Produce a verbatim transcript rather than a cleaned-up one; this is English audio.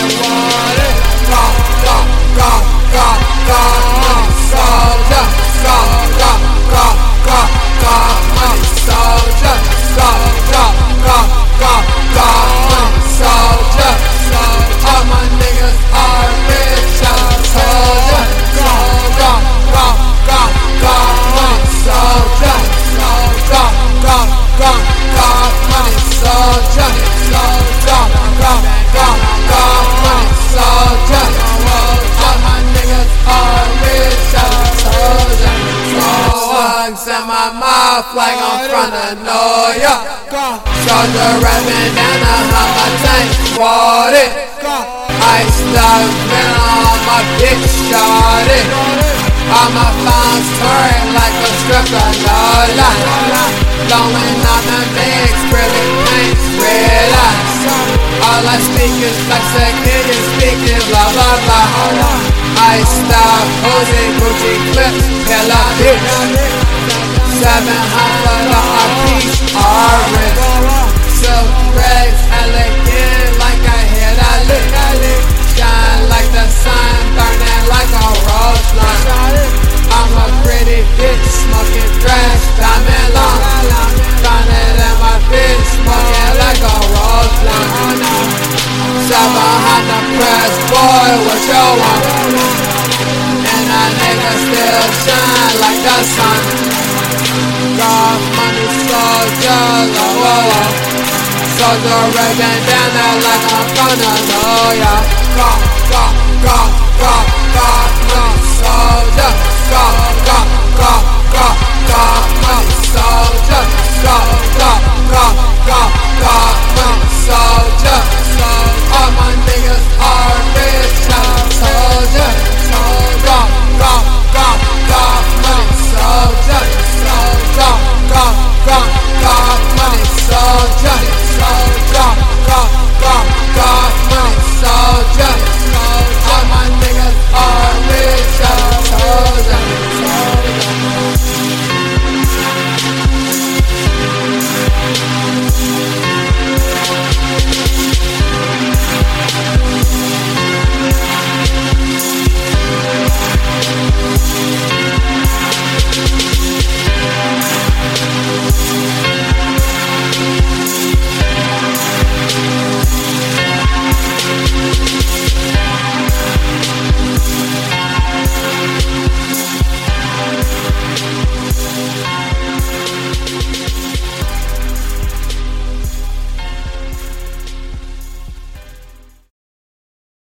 like water. Go, go, go, go, go, money soldier. Go, go, go, go, go, money soldier. Go, go, go, go, go, money soldier. All my niggas are rich, I told ya. Go, go, go, go, go, money soldier. Go, go, go, go, money soldier. Go, go, go, go, go, money soldier. All my niggas are rich, I told ya. Slugs in my mouth like I'm from the New York. Soldier rapping down the Hummer tank, water. Iced up, been on my bitch, shorty. All my phones turn like a stripper, no lie. Blowing on the mix, really paint, red eyes. All I speak is like second, you speaking, blah blah blah. Iced up, Uzi, Gucci clips, hella bitch. Seven hundred a piece, orange. Silk rags, elegant, like I hit a lick. Shine like the sun, burning like a rose line. I'm a pretty bitch, smoking trash, diamond long. Shining in my bitch, smoking like a rose line. Seven hundred press, boy, what you want? And a nigga still shine like the sun. Got money, soldier, oh, oh, oh. Soldier raving down there like I'm gonna know ya. Go, go, go.